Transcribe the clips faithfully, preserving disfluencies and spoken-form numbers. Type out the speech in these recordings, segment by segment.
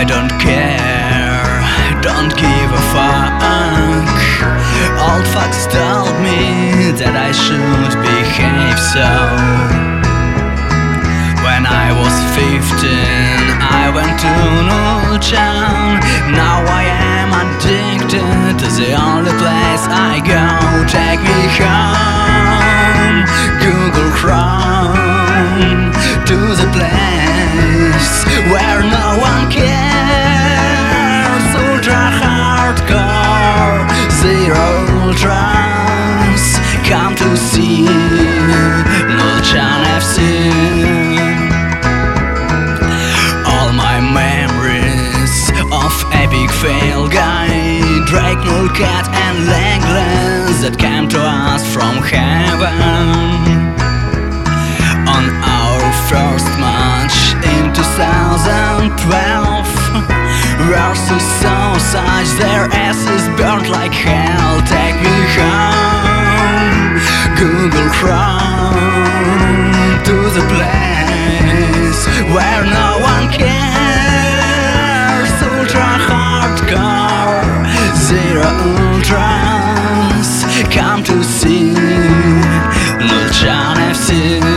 don't care, don't give a fuck. Old fox told me that I should behave so. When I was fifteen, I went to Nulchan. Now I am addicted to the only place I go. Take me home, Google Chrome, to the place where no one cares. Ultra hardcore, zero ultras, come to see Nulchan F C. All my memories of epic fail guy, Drake, Nullcat and Legless that came to us from heaven. On our first match in two thousand twelve, versus Suicide, their asses burned like hell. Take me home, Google Chrome, to the place where no one cares. Ultra hardcore, zero ultras, come to see Nulchan F C.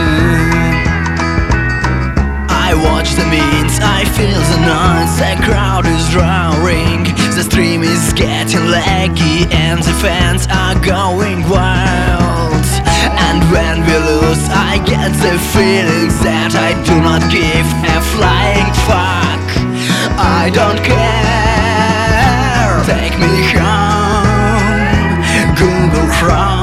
I watch the memes, I feel the noise, the crowd is roaring, the stream is getting laggy and the fans are going wild. And when we lose, I get the feeling that I do not give a flying fuck. I don't care, take me home, Google Chrome.